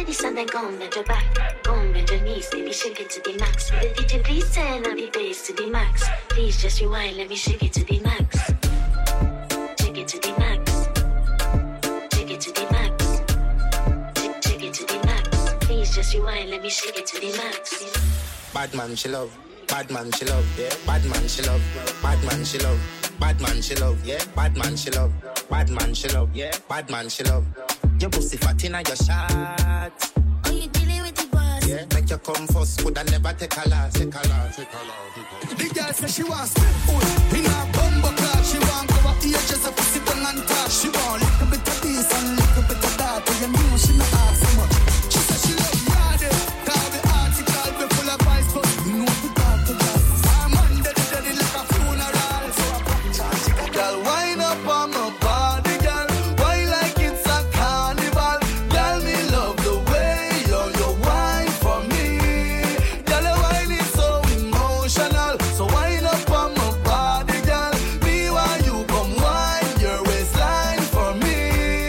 this and then go and bend your back. Go and bend your knees, baby, shake it to the max. Will the DJ please turn up the bass to the max? Please just rewind, let me shake it to the max. Shake it to the max. Shake it to the max. Shake it to the max. Please just rewind, let me shake it to the max. Bad man she love, bad man she love, yeah. Bad man she love, bad man she love, bad man she love, yeah. Bad man she love, bad man she love, yeah. Bad man she love. Your pussy fat inna your shot. Oh, you dealing with the boss? Yeah, make you come first, coulda never take a loss. Take a loss, take a loss. The girl say she wants step foot in a bumbo clad. She want cover ears up, sit down and talk. She want little bit of this and little bit of that. But you know she not ask so much. She say she love yardy, cause the article be full of vice, but you know the talk to us. I'm under the daddy like a funeral. So I pop it. Girl, wind up on my body, girl. Why like it's a carnival? Girl, me love the way you wine for me. Girl, your wine is so emotional. So wind up on my body, girl. Me while you come wine your waistline for me.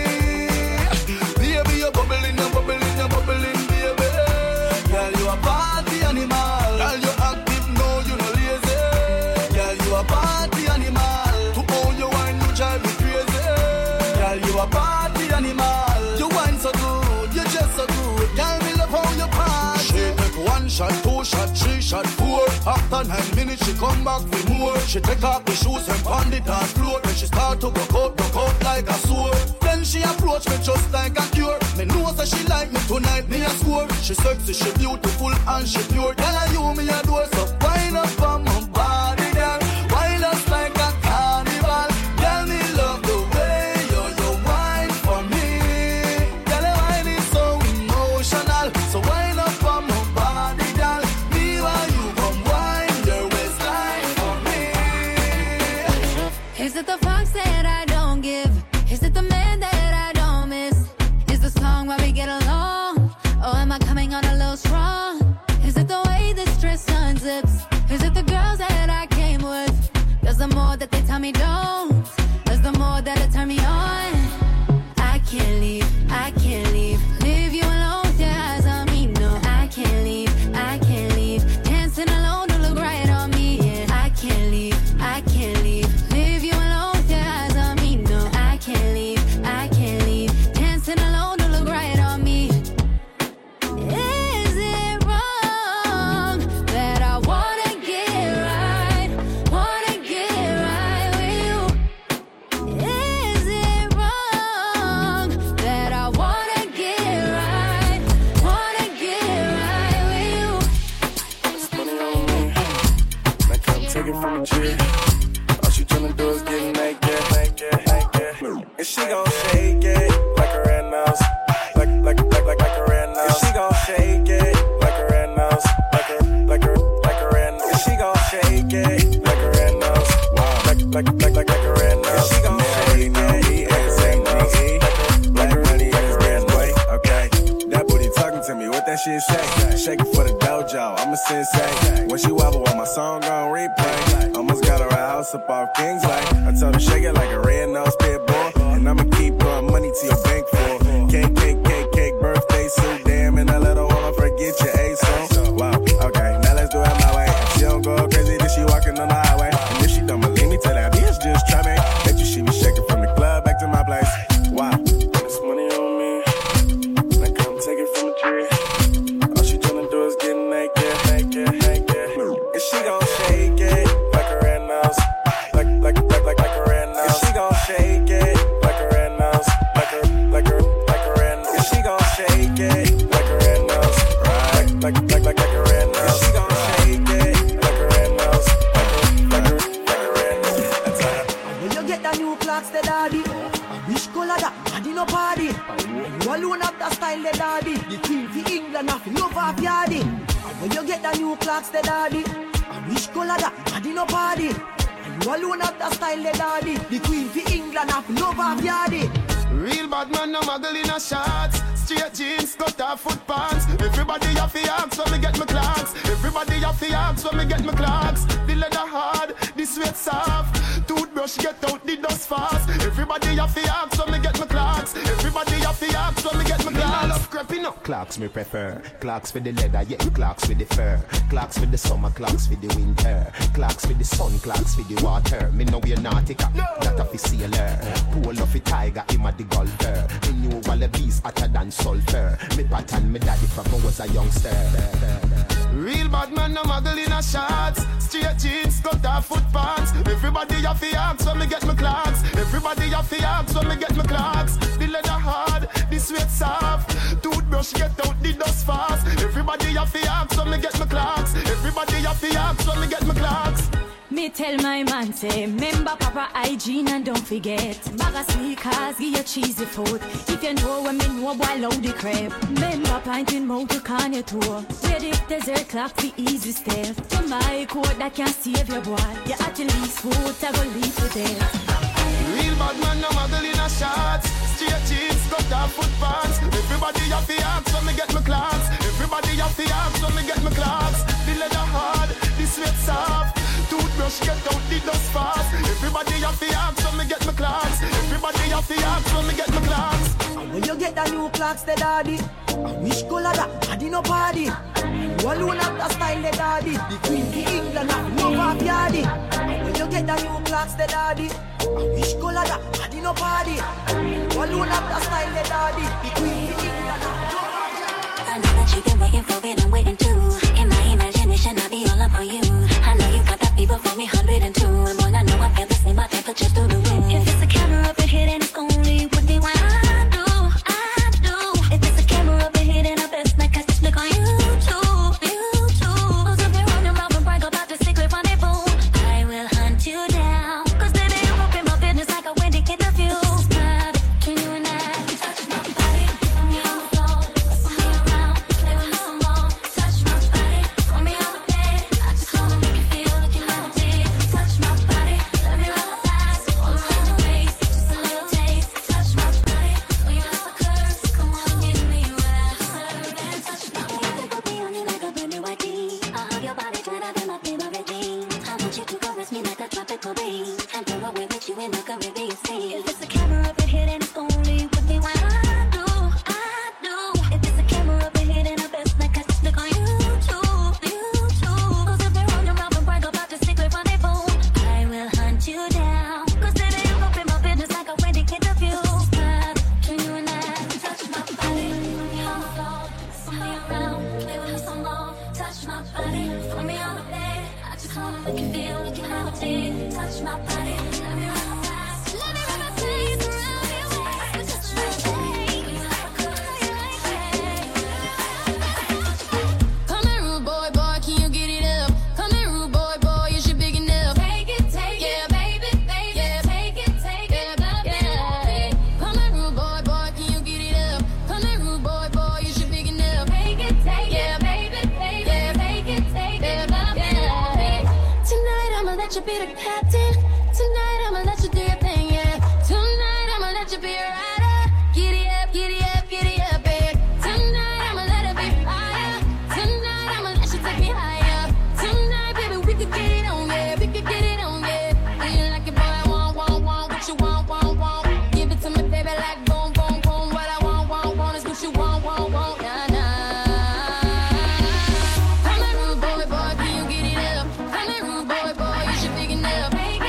Baby, you're bubbling, you're bubbling, you're bubbling, baby. Girl, you a party animal. Girl, you active, no, you no lazy. Girl, you a party animal. To own your wine, you drive me crazy. Girl, you a party animal. You wine so good, you just so good. Girl, me love how you party. She make 1 shot, 2 shot, 3 shot, 4. After 9 minutes, she come back for more. She take off the shoes and pound it on floor. Then she start to go out like a sword. Then she approach me just like a cure. Me know that she like me tonight, me a score. She sexy, she beautiful and she pure. Girl, and you me adore, so wind up on my body, girl. Wind us like a carnival. Girl, me love the way you wine for me. Girl, your wine is so emotional. So wind up on my body, girl. Me while you come wine your waistline for me. Is it the fox that I don't give? Is it the man that I don't miss? Is the song where we get along? Or am I coming on a little strong? Is it the way this dress unzips? Is it the girls that I came with? Cause the more that they tell me don't, is the more that it turn me on. I can't leave, I can't leave. Leave you alone with your eyes on me, no. I can't leave, I can't leave. Dancing alone don't look right on me, yeah. I can't leave, I can't leave. Leave you alone with your eyes on me, no. I can't leave, I can't leave. Dancing alone don't look right on me. Is it wrong that I wanna get right with you? Is it wrong that I wanna get right with you? It's money on me. Now come take it from the G. All she tryna do is get naked. And she gon' shake it like a red nose. Like a red nose. And she gon' shake it like a red nose. Like a red nose. And she gon' shake it like a red nose. Wow. Like a red nose. And she gon' shake it like a red nose. Like a red nose. Okay. That booty talking to me. What that shit say? Shake it for the dojo. I'm a sensei. When she wobble on my song gon' replay. Almost got her house up off Kingsway. I told her shake it like a red nose pit bull. And I'ma keep throwing money to your bank full. Cake, birthday suit, damn, and I let her wanna forget your ace on. Wow, okay, now let's do it my way. If she don't go crazy, then she walking on the highway. And if she don't believe me, tell that bitch just try me. Bet you see me shaking from the club back to my place. Wow, this money on me. Now come take it from the tree. All she tryna do is get naked. And she gon' shake it like a red nose. Like a red nose. And she gon' shake it like a red nose. Like a red nose. And she gon' shake it like a red nose. Right. Like a red nose. And she gon' shake it like a red nose. Like a red nose. That's how. When you get the new clocks, the daddy. Which color that? Daddy no party. You alone have the style, the daddy. The queen for England, have love of yardy. When you get the new clocks, the daddy. Which color that? Daddy no party. You alone have the style, the daddy. The queen for England, have love of yardy. Real bad man, no muggle in a shorts. Straight jeans, cut off foot pants. Everybody have to ask when me get my clocks. Everybody have to ask when me get my clocks. The leather hard, the sweat soft. Toothbrush get out the dust fast. Everybody have to ask when me get my clocks. Everybody have to ask when me get my clocks. half crepe, you know. Clocks me prefer. Clocks for the leather, yeah, clocks for the fur. Clocks for the summer, clocks for the winter. Clocks for the sun, clocks for the water. Me know you're nautica, that of a sailor. Pool of a tiger, him a the golfer. Me knew wallabies hotter than sulfur. Me pattern me daddy from I was a youngster. Real bad man, no muggle in a shots. Straight jeans, cut off foot pants. Everybody have the axe when me get my clocks. Everybody have the axe when me get my clocks. The leather hard, the sweat soft. Toothbrush get out the dust fast. Everybody have the axe when me get my clocks. Everybody have the axe when me get my clocks. Me tell my man say, remember proper hygiene and don't forget. Bag of sneakers, give you cheesy food. If you know when me know, boy, load the crab. Remember pinting mouth to can your tour. Where the desert clock for easy step. To my coat that can save your boy. You at your least food, I go leave for death. Real bad man, no muggle in a shots. Straight jeans, cut off foot pants. Everybody have the axe when me get my clocks. Everybody have the axe when me get my clocks. The leather hard, the sweat soft. Toothbrush get out the dust fast. Everybody have the axe when me get my clocks. Everybody have the axe when me get my clocks. And when you get the new clocks, the daddy, I wish color that daddy no party. You alone have the style, the daddy. The queen of England have no backyardy. And when you get the new clocks, the daddy, I wish color that daddy no party. You alone have the style, the daddy. The queen of England have no backyardy. I know that you've been waiting for it, I'm waiting too. In my imagination, I'll be all up on you. I know you got that fever for me, 102. And boy, I know I feel the same, my temperature's through the roof. If it's a camera up in here, then it's only with me when I do. If it's a camera up in here, then I best not catch this flick on YouTube. Cause if you're on your mouth and brag about the secret rendezvous, I will hunt you down. Cause baby, I'm up in my business like a Wendy interview. Between you and I, touch my body, put me on the floor, put me around, play with me some more. Touch my body, put me on the bed. I just wanna make you feel like you never did. Touch my body, let me run my thighs all around the waist, just a little taste. Touch my body, when you have a curse, come on, give me what I deserve and touch my body. Put me on you like a brand new ID. I hug your body, try to be my favorite thing. I want you to caress me like a tropical rain and throw away with you in the Caribbean Sea. If it's a camera up in here, then it's only with me when I do. If it's a camera up in here, then I best not catch this flick on YouTube. Cause if you're on your mouth and brag about the secret rendezvous, I will hunt you down. Cause baby, I'm up in my business like a Wendy interview. Between you and I, touch my body, put me on the floor, put me around, play with me some more. Touch my body, put me on the bed. I just wanna make you feel like you never did. Touch my body, let me run my thighs. Let me run my face around your waist. Touch my body, when you have a curse. Come here, rude boy, can you get it up? Come here, rude boy, is you big enough? Take it, yeah, baby, yeah, take it, yeah. Come here, rude boy, can you get it up? Come here, rude boy, is you big enough? Take it, yeah, baby, yeah, take it, yeah. Tonight I'ma let you be the captain. Tonight I'ma let you do your thing, yeah. Tonight I'ma let you be a rider. Giddy up, babe. Tonight I'ma let it be fire. Tonight I'ma let you take me higher. Tonight, baby, we could get it on, yeah. We could get it on, yeah. Do you like it, boy? I want what you want. Give it to me, baby, like boom. What I want is what you want, nah. Come here, rude boy, can you get it up? Come here, rude boy, is you big enough?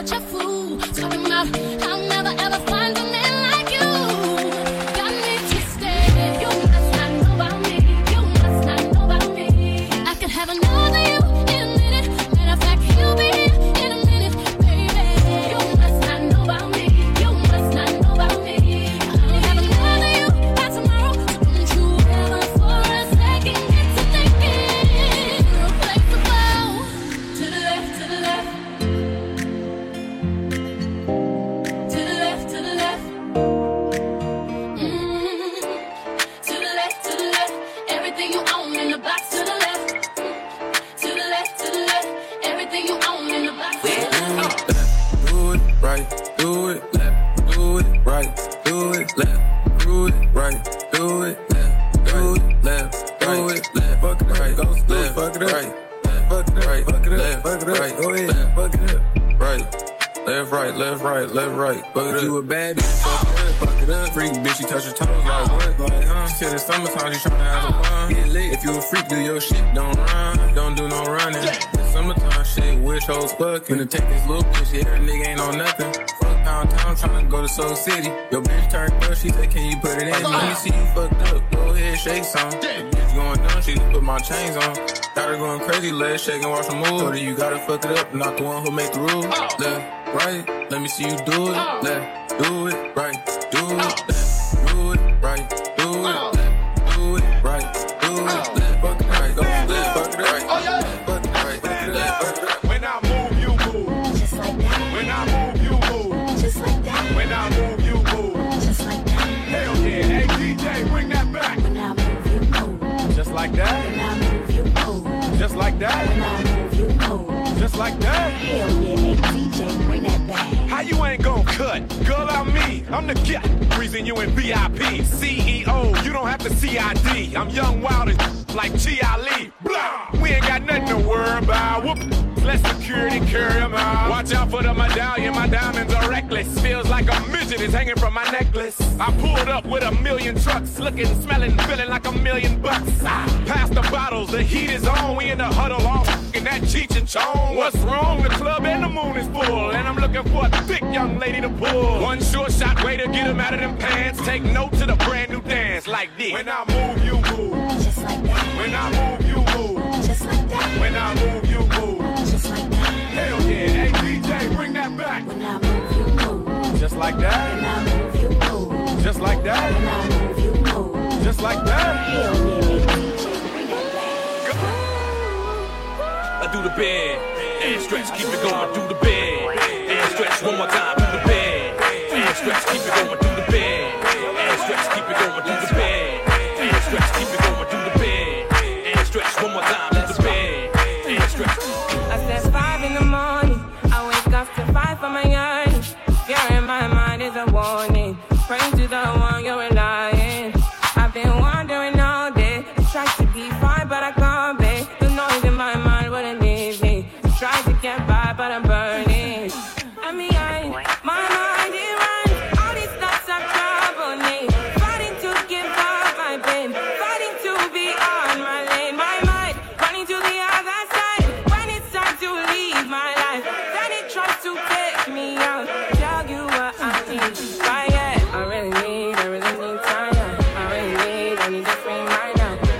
such a fool. Talking about I'll never ever find a man like you. Got me twisted. You must not know about me. You must not know about me. I could have another you in a minute. Matter of fact, he'll be here in a minute, baby. You must not know about me. You must not know about me. I'll have another you by tomorrow. So don't you ever for a second get to thinking. Girl, play football. To the left, to the left. To the left, to the left. To the left, to the left. Everything you own in the box. To the left. To the left, to the left. Everything you own in the box. Do it right, do it left, do it right, do it left, do it right, do it left, do it left, do it left, fuck it right, go left, fuck it right, fuck it right, fuck it up, fuck it right, go ahead, fuck it up, right. Left, right, left, right, left, right. Fuck it up. You a bad bitch, fuck it up. Freak bitch, you touch your toes like what? Like, Shit, it's summertime, you tryna have some fun. Get lit. If you a freak, do your shit, don't run. Don't do no running. It's summertime shit, wish hoes fucking. Finna take this little bitch, yeah, her nigga ain't on nothing. Fuck downtown, tryna go to Soul City. Your bitch turned up, she said, can you put it in? Let me see you fucked up, go ahead, shake some. Bitch going down, she just put my chains on. Got her going crazy, legs shaking, watch her move. Or you gotta fuck it up, not the one who make the rules. Left, right, let me see you do it. Left, do it, right, do it. Left, do it, right, do it. Left, do it, right, do it. Left, fuck it right, go left, fuck it right. Fuck it right, fuck it left, fuck it right. When I move, you move. Just like that. When I move, you move. Just like that. When I move, you move. Just like that. Hell yeah, hey DJ, bring that back. When I move, you move. Just like that. When I move, you move. Just like that. When I move, you move. Just like that. Hell yeah, hey DJ, bring that back. How you ain't gon' cut? Girl, I'm me. I'm the guy. Reason you in VIP. CEO, you don't have to CID. I'm young, wild, and like G.I. Lee. Blah. We ain't got nothing to worry about. Whoop. Let security carry them out. Watch out for the medallion. My diamonds are reckless. Feels like a midget is hanging from my necklace. I pulled up with 1,000,000 trucks. Looking, smelling, feeling like $1,000,000. Pass the bottles. The heat is on. We in the huddle all in that Cheech and Chong. What's wrong? The club and the moon is full. And I'm looking for a thick young lady to pull. One short shot way to get them out of them pants. Take note to the brand new dance like this. When I move, you move. Just like that. When I move, you move. Just like that. When I move, you move. Just like that. Hell yeah, hey DJ, bring that back. When I move, you move. Just like that. When I move, you move. Just like that. When I move, you move. Just like that. Hell yeah, hey DJ, bring that back. I do the bed and stretch, keep it going. Do the bed and stretch one more time. Do the bed and stretch, keep it going. Do the bed and stretch, keep it going. Do the bed and stretch, keep it going. Do the bed and stretch one more time. Do the bed and stretch. I said 5 in the morning. I wake up to 5 for my yearning. Fear in my mind is a warning. Pray to the one you're relying. I've been wandering all day. Try to be fine, but I can't be. The noise in my mind wouldn't leave me. Try to get by, but I'm burning. I'm behind. My mind it runs. All these thoughts are troubling me. Fighting to give up my pain. Fighting to be on my lane. My mind running to the other side. When it's time to leave my life, then it tries to take me out. Tell you what I need. Quiet. I really need time now. I need to free my mind now. I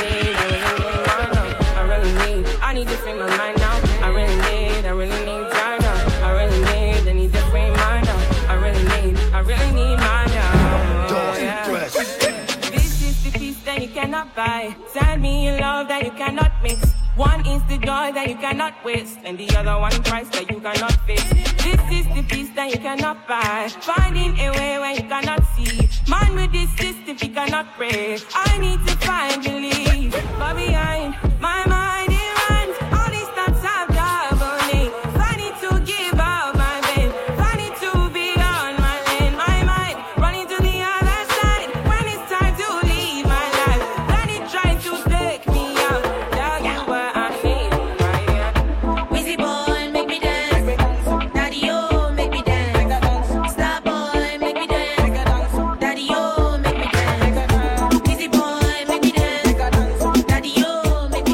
need to free my mind now. I really need time now. I need to free my mind now. I really need mine now. Yeah. This is the peace that you cannot buy. Send me a love that you cannot mix. One is the joy that you cannot waste, and the other one price that you cannot fix. This is the peace that you cannot buy. Finding a way where you cannot see. Man with this system, you cannot pray. I need to find belief. But behind my mind, it runs. All these thoughts have doubled me. Fighting to give up my pain. Fighting to be on my lane. My mind running to the other side. When it's time to leave my life, then it tries to take me out. Tell you what I need. Wizzy boy, make me dance. Daddy, oh, make me dance. Star boy, make me dance. Daddy, oh, make me dance. Wizzy boy, make me dance. Daddy, oh, make me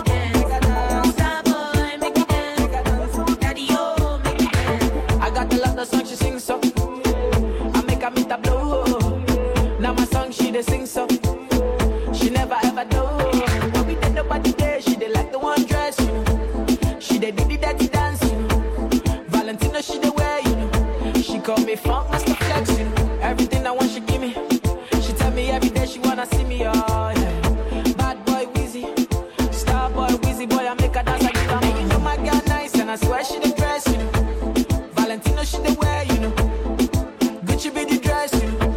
call me Funk Mr. Flexing. Everything I want, she give me. She tell me every day she wanna see me, oh yeah. Bad boy Weezy, star boy Weezy, boy I make her dance, I give her me. You know my girl nice and I swear she the dress, you know. Valentino she the wear, you know. Gucci be the dress, you know.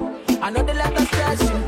I know they let us stress, you know.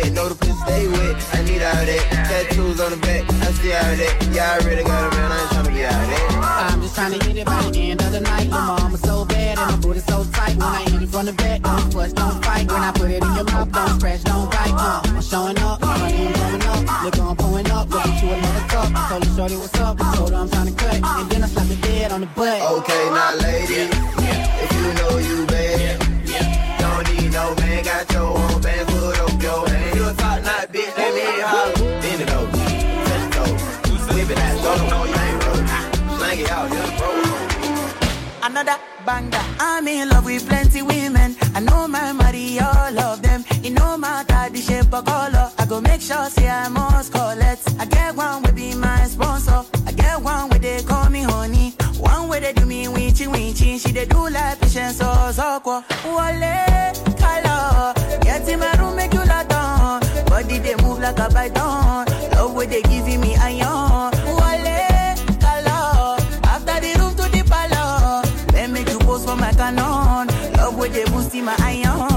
Tattoos on the back, I see how that. Yeah, I really got it, man. I ain't tryna I'm just trying to hit it by the end of the night. My mama so bad and my booty so tight. When I hit it from the back, don't fuss, don't fight. When I put it in your mouth, don't scratch, don't bite. I'm showing up, my name blowing up. Look, I'm pulling up, looking to another cup. Told the shorty what's up, told her I'm trying to cut. And then I slapped the dead on the butt. Okay, now lady, if you know you bad, don't need no man, got your own band, put up your hand. You a top knot bitch, let me holler. Bend it over, touch it over, whip it out, don't know you ain't roll. Slang it out, just roll. Another banger. I'm in love with plenty women. I know my money, all of them. It no matter the shape or color. I go make sure say I must collect. I get one will be my sponsor. I get one where they call me honey. One where they do me winchy winchy. She they do like patience or zoko. Wale, color. Get in my room, make you lot on. Body they move like a python. Love where they giving me iron. Wale, color. After the room to the palace. Then make you pose for my canon. Love where they boost in my iron.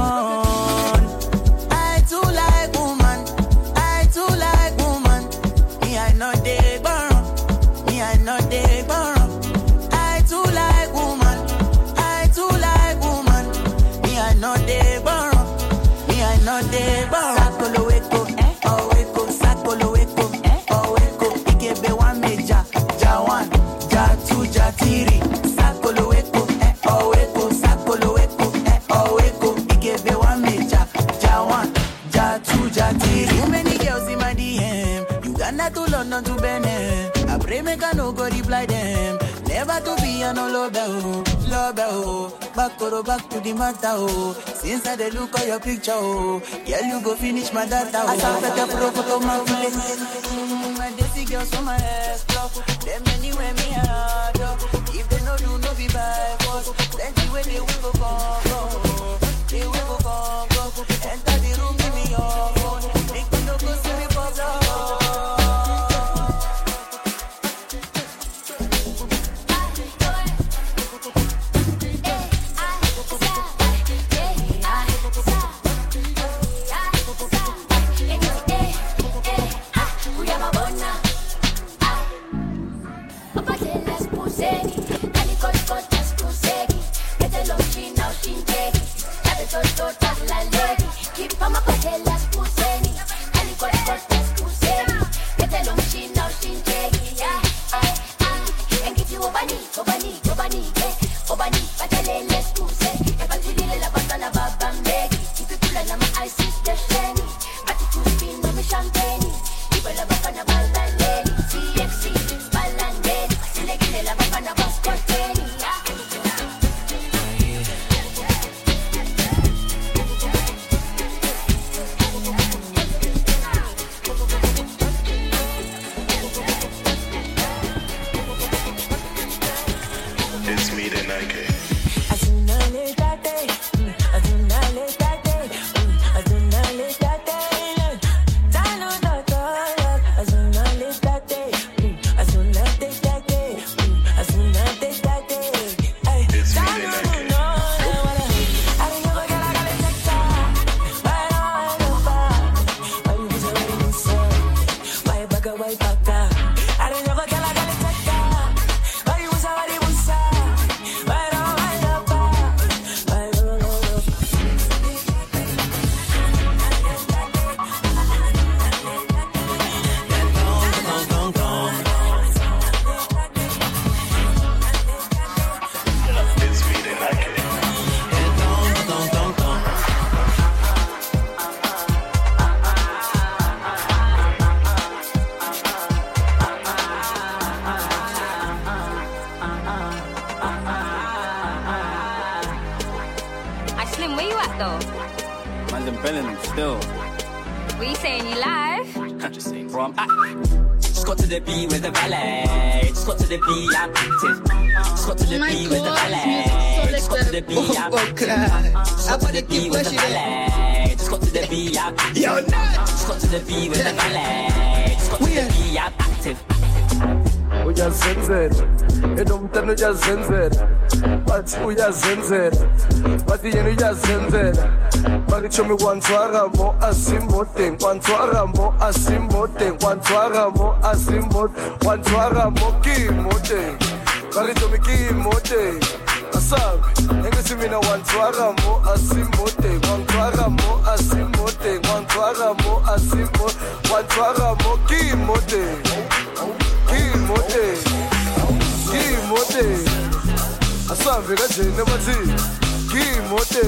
I too like woman. I too like woman. Me I know they burn. Me I know they burn. I too like woman. I too like woman. Me I know they burn. Me I know they burn. Sakolo weko, oh weko, sakolo weko, oh weko. Ikebe one meja, ja one, ja two, ja three. Sakolo weko, oh weko, sakolo weko, oh weko. Ikebe one meja, ja one, ja two, ja three. Too many girls in my DM. Uganda to London to Benin. I pray make I no go reply them. Never to be a no love oh. Back to the matter oh. Since I dey look at your picture oh. Girl you go finish my data oh. I saw that your photo my place. My desi girls on my ass block. Them anywhere me hard if they no do no be by force. Plenty when they will go come. They will go come. Enter the room give me your phone. Make me no go see me for love. uyazenzela enomntana uyazenzela bathi uyazenzela bathi yena uyazenzela bakitsho mi kwantshwara mo asimoteng kwantshwara mo asimoteng kwantshwara mo asimoteng kwantshwara mo ke moteng bakitsho mi ke moteng asabi engisi mina kwantshwara mo asimoteng kwantshwara mo asimoteng kwantshwara mo asimoteng kwantshwara mo ke moteng Kimote, asambe kajene bathi Kimote,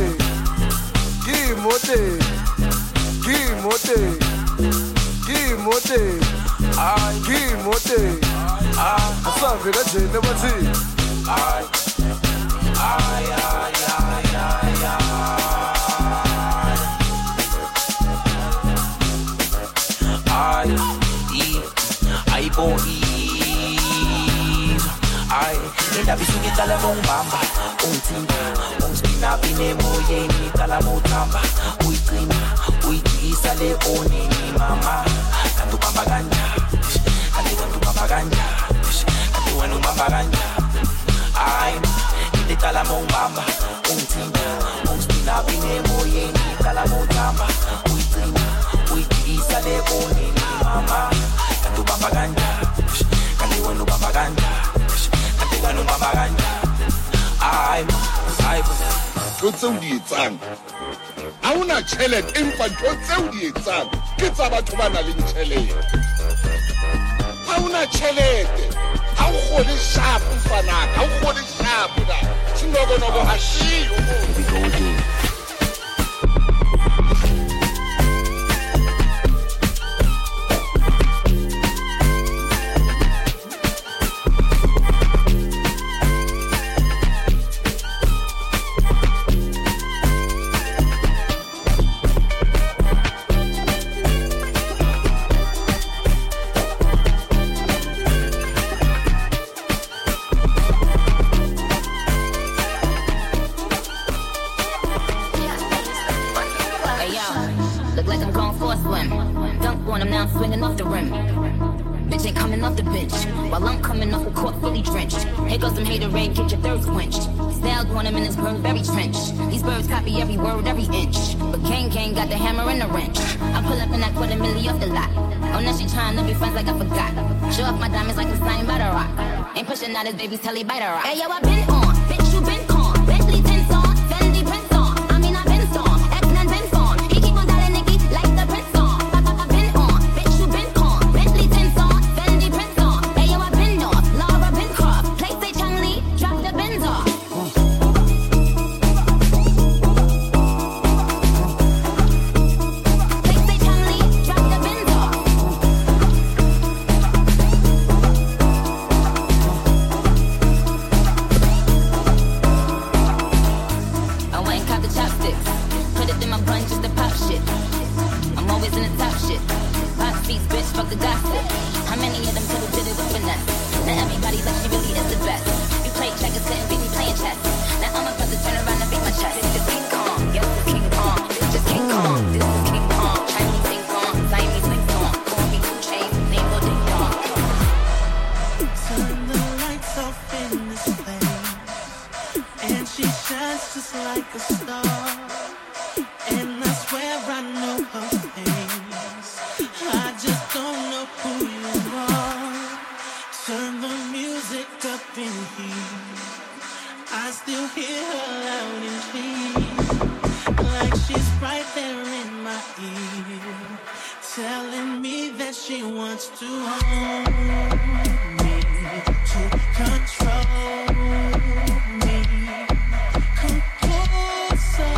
asambe kajene bathi Nenda bisuke tala mongibamba ungithinta ungipina emoyeni tala motamba uyigcina uyidisa le onini mama kanti ubamba kanjani kanti wena ubamba kanjani kanti wena ubamba kanjani ay nenda tala mongibamba ungithinta ungipina emoyeni tala motamba uyigcina uyidisa le onini mama kanti ubamba kanjani kanti wena ubamba kanjani Wano mabaganya ai tse o di etsang a una tšhelete empa tse o di etsang ke tsa batho ba na le tšhelete a una tšhelete a o gole shapo fanaka a o gole shapo da sinogonogo a shiyo Now this baby's telly bite her rock. Hey yo, I been on, bitch, you been con. Bentley tints on, Fendi prints on. I mean I been storm, X-Men been storm. He keep on dialing Nicky like the Prince on. I been on, bitch, you been con. Bentley tints on, Fendi prints on. Hey yo, I been off, Laura Bincroft. PlayStation Lee, drop the Benz off. PlayStation Lee, drop the Benz off. Fuck the gossip. How many of them could've did it with finesse? Now everybody like she really is the best. You play checkers, couldn't beat me playing chess. Now I'm about to turn around and beat my chest. This is King Kong, yes, this is King Kong. This is King Kong, this is King Kong. Chinese King Kong, Siamese King Kong. Call me 2 Chainz, name no Ding Dong. Turn the lights off in this place, and she shines just like a star. And I swear I know her face. I just don't know who you are. Turn the music up in here. I still hear her loud and clear, like she's right there in my ear, telling me that she wants to hold me, to control me. Come closer.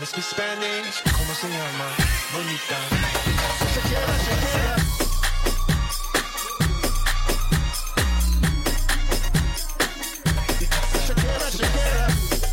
speak Spanish. ¿Cómo se llama? Bonita. Shakira, Shakira. Shakira, Shakira.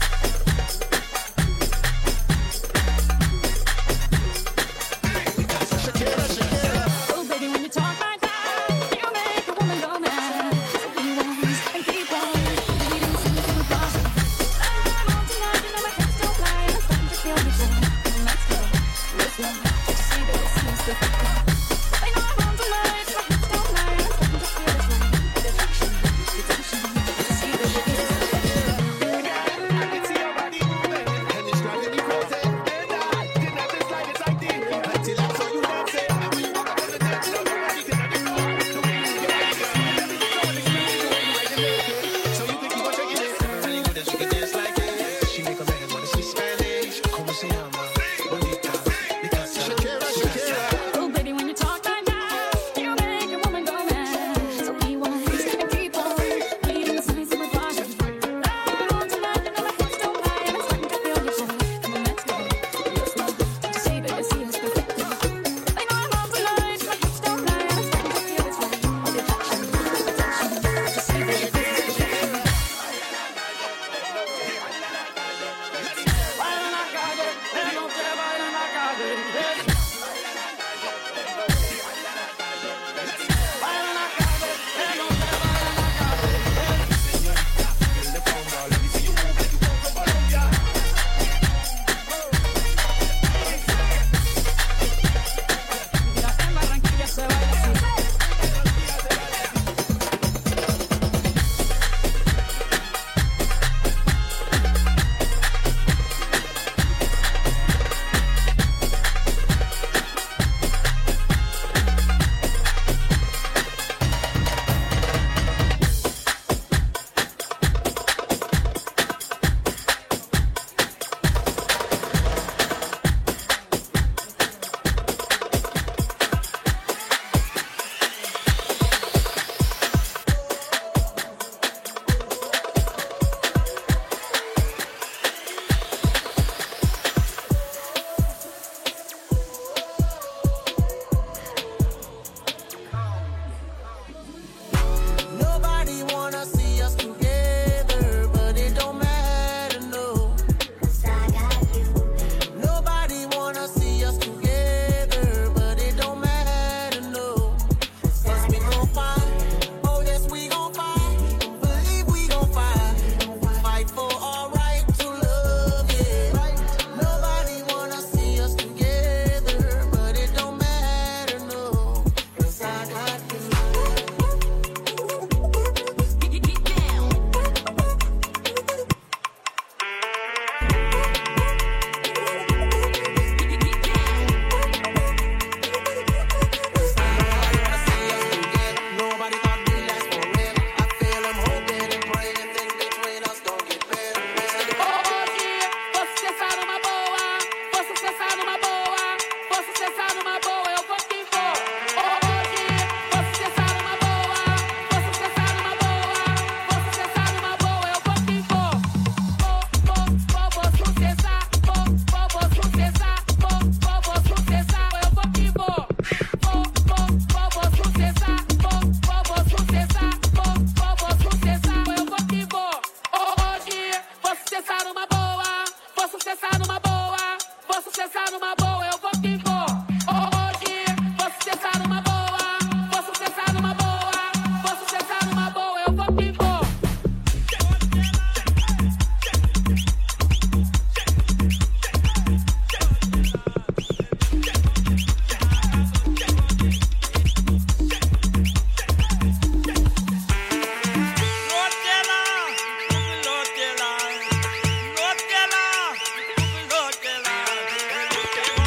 Shakira, Shakira. Oh, baby, when you talk like that, you make a woman go mad. So be wise and keep on leading to the process. I'm on tonight, you know my hips don't lie. I'm starting to feel you, boy. Let's go, let's go. Just see that it seems different. I know I'm on tonight, my hips don't lie. I'm starting to feel this way. The attraction, the tension. Just see that it is different. I can see your body moving, and it's driving me crazy. And I didn't have this like it's like this until I saw you dancing. And when you walk up on the dance floor, nobody can understand the way you get it, girl. Everything's so unexpected, the way you like to make it. So you think you gon' take it? Tell you that she can dance like it. She make a man wanna speak Spanish. Como se llama? Bonita. Because Shakira, Shakira. Oh, baby, when you talk like that, you make a woman go mad. So be wise and keep on leading the signs of reprisal. I'm on tonight, you know my hips don't lie. I'm starting to feel you, boy. Come on, let's go, let's go. Just see that it seems perfect. I know I'm on tonight, my hips don't lie. I'm starting to feel this way. The attraction, the tension. Just see that it is different. Nobody wanna see us together, but it don't matter, no. 'Cause I got you. Nobody wanna see us together, but it don't matter, no. 'Cause we gon' fight, oh yes we gon' fight. Believe we gon' fight, fight for our right to love, yeah. Nobody wanna see us together, but it don't matter, no. 'Cause I got you. Nobody thought we last forever. I feel I'm hoping and praying things between us don't get better. Posso cessar numa boa, posso cessar numa boa, posso cessar numa boa, eu vou que vou. Hoje, posso cessar numa boa, posso cessar numa boa, posso cessar numa boa, eu vou que vou. Posso cessar, posso cessar, posso cessar, eu vou que vou. Posso cessar, posso cessar, posso cessar, eu vou que vou. Hoje, posso cessar numa boa, posso cessar numa boa, posso cessar numa boa, eu vou que vou. Hoje, posso cessar numa boa, posso cessar numa boa, posso cessar numa boa, eu vou que vou. Lord,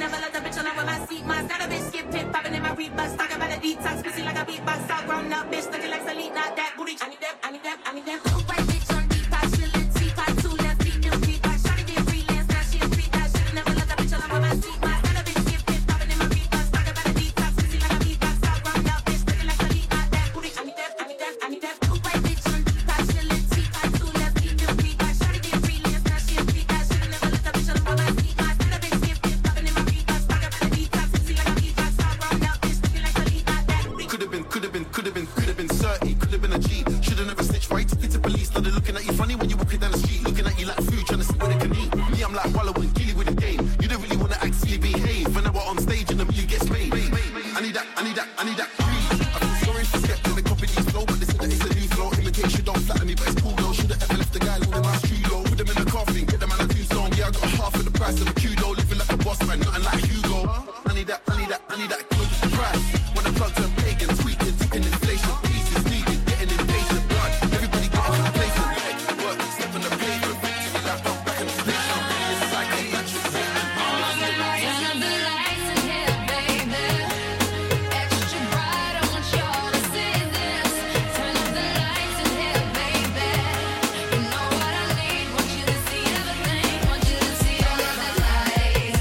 never let the bitch alone with my seat. My got a bitch skip pit, popping in my rebus. Talking about a detox, pussy like a beatbox. All grown up, bitch looking like Selena. Not that booty. I need that, I need that, I need that. Little white bitch on detox, chillin', teapot, two left feet, them feedback. Shawty did freelance, now she a free that. Should've never let the bitch alone with my seat. My got a bitch skip pit, popping in my rebus. Talking about a detox, pussy like a beatbox. All grown up, bitch looking like Selena. Not that booty. I need that, I need that, I need that. Little white bitch on detox, chillin', teapot, two left feet, them feedback. Shawty did freelance, now she a free that. Should've never let the bitch alone with my seat. My got a bitch skip pit, popping in my rebus. Talking about a detox, pussy like a beatbox. All grown up, bitch looking like Selena. Not that booty. Could've been 30, could've been a G. Should've never snitched, right? Took it to police. Started looking at you funny when you walking down the street. Looking at you like food, trying to see where they can eat. Me, I'm like wallowing, gilly with the game. You don't really wanna act silly, behave. When I was on stage and the million gets paid. I need that, I need that, I need that greed. I feel sorry for skeptics, they copy these flow, but they said that it's a new flow. Imitation don't flatter me, but it's cool though. Should've ever left the guy holding my street low. Put them in a coffin, get them on a tombstone. Yeah, I got half of the price of a kudo. Living like a boss man, nothing like Hugo. I need that, I need that, I need that close to the price. When I plug to pagan, tweaking, taking inflation. Pieces needed, getting impatient. Blood, everybody getting complacent. Work, step on the pavement. Victory lap, I'm back in the station. It's psychometric. All of the lights in here, baby. Extra bright, I want y'all to see this. Turn up the lights in here, baby. You know what I need. Want you to see everything. Want you to see all of the lights.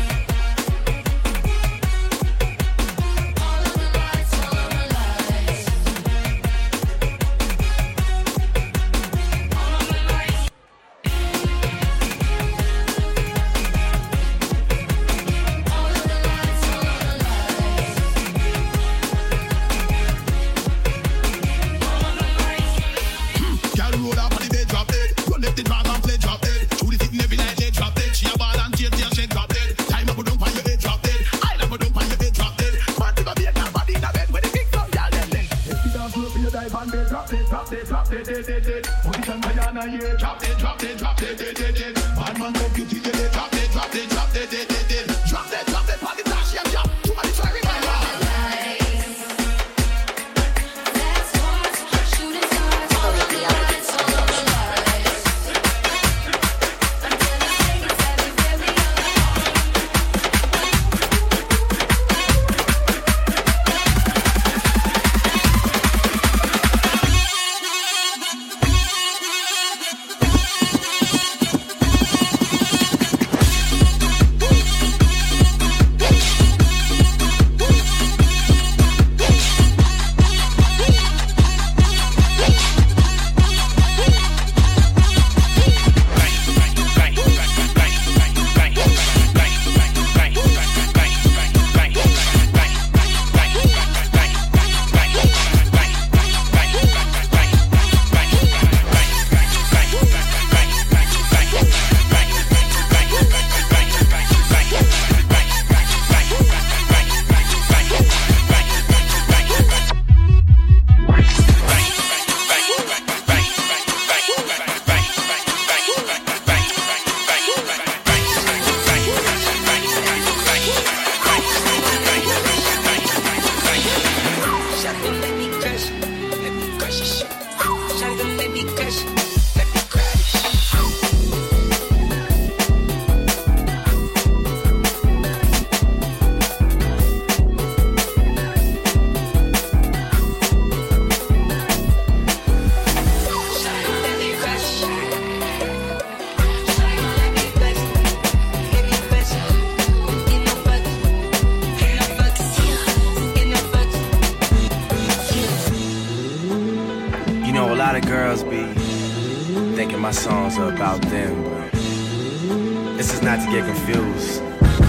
All of the lights, all of the lights. All of the lights. Girl roll up on the bed, drop dead. Run left the drag and play, drop dead. Shoot it hitting every night, they drop dead. She a ball and tear, she drop dead. Time up, don't find your head, drop dead. I never don't find your head, drop dead. Man, never be a damn body in a bed with the big drum, y'all them dead. If you dance, look for your dive and bed, drop dead, drop dead, drop dead, dead, dead, dead. Position Diana, yeah, drop dead, drop dead, drop dead, dead, dead, dead. Bad man, no beauty, dead, drop dead, drop dead, drop dead, dead, dead, dead. Drop dead, party dash, yeah, jump. Too many try revival. lot of girls be thinking my songs are about them, but this is not to get confused.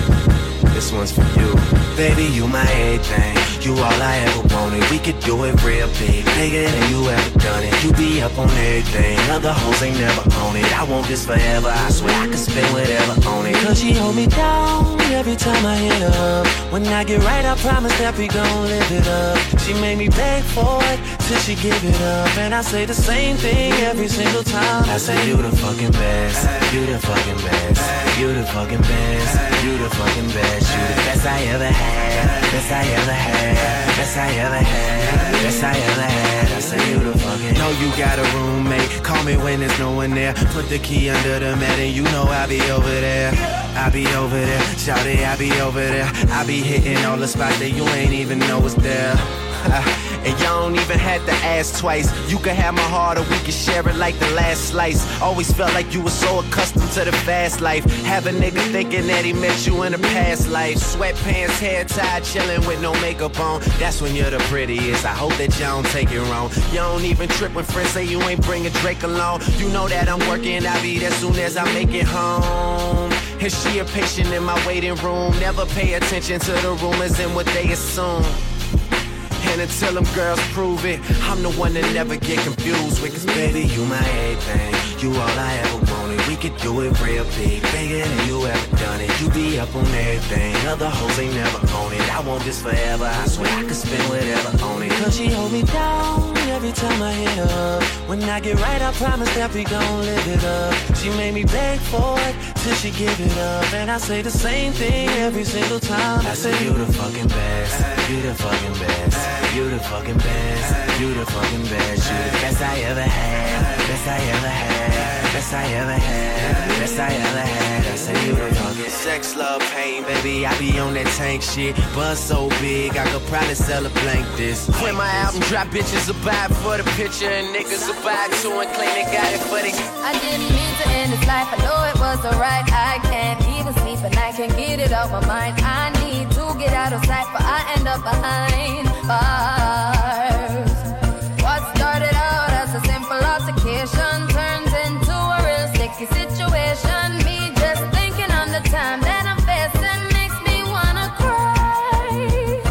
This one's for you. Baby, you my everything. You all I ever wanted. We could do it real big, bigger than you ever done it. You be up on everything. Other hoes ain't never on it. I want this forever. I swear I could spend whatever on it. Cause she hold me down every time I hit her up. When I get right, I promise that we gon' live it up. She made me beg for it till she give it up. And I say the same thing every single time. I say you the fucking best. You the fucking best. You the fucking best. You the fucking best. You the best I ever had. Best I ever had. Best I ever had. Best I ever had. I say you the fucking. Know you got a roommate. Call me when there's no one there. Put the key under the mat and you know I'll be over there. I be over there, shout it, I be over there. I be hitting all the spots that you ain't even know was there. And y'all don't even have to ask twice. You can have my heart or we can share it like the last slice. Always felt like you were so accustomed to the fast life. Have a nigga thinking that he met you in a past life. Sweatpants, hair tied, chilling with no makeup on. That's when you're the prettiest. I hope that y'all don't take it wrong. You don't even trip when friends say you ain't bringing Drake along. You know that I'm working, I'll be there soon as I make it home. And she a patient in my waiting room. Never pay attention to the rumors and what they assume. And until them girls prove it, I'm the one that never get confused with. Cause baby, you my everything. You all I ever wanted. We could do it real big, bigger than you ever done it. You be up on everything. Other hoes ain't never on it. I want this forever. I swear I could spend whatever on it. Cause she hold me down every time I hit her. When I get right, I promise that we gon' live it up. She made me beg for it till she give it up. And I say the same thing every single time. I say you the fucking best. You the fucking best. You the fucking best, you the fucking best. You the best I ever had, best I ever had, best I ever had, best I ever had. I say you the fucking sex, love, pain, baby. I be on that tank shit, buzz so big I could probably sell a blank this. When my album drop, bitches will buy it for the picture and niggas will buy it too and claim they got it for the. I didn't mean to end this life. I know it was alright. I can't even sleep and I can't get it out my mind. I need to get out of sight, but I end up behind bars. What started out as a simple altercation turns into a real sticky situation. Me just thinking on the time that I'm facing makes me wanna cry.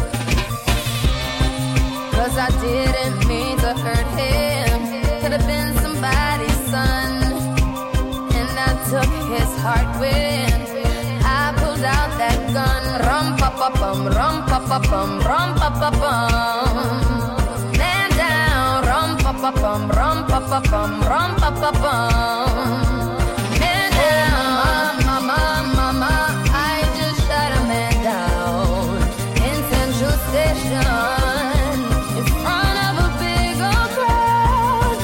Cause I didn't mean to hurt him. Could have been somebody's son. And I took his heart with. I pulled out that gun. Rum pa pa bum, rum pa pa bum, rum pa pa bum. Man down, rum pa pa bum, rum pa pa bum, rum pa pa bum. Man down, mama, mama, I just shot a man down in Central Station in front of a big old crowd.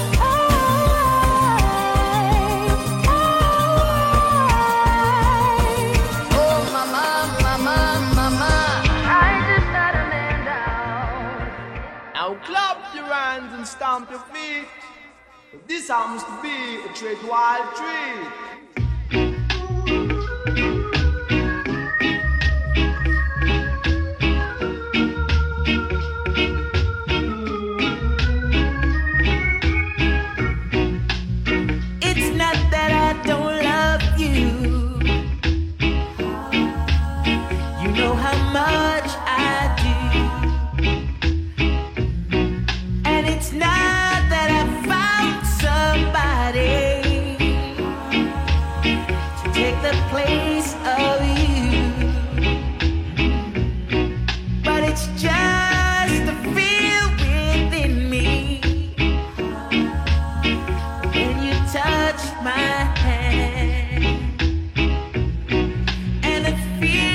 Oh, mama, mama, mama, I just shot a man down. Now clap your hands and stamp your feet. This happens to be a treat wild treat. It's not that I don't love you. You know how much I do. And it's not that I found somebody to take the place of you. But it's just a feel within me. When you touch my hand, and it feels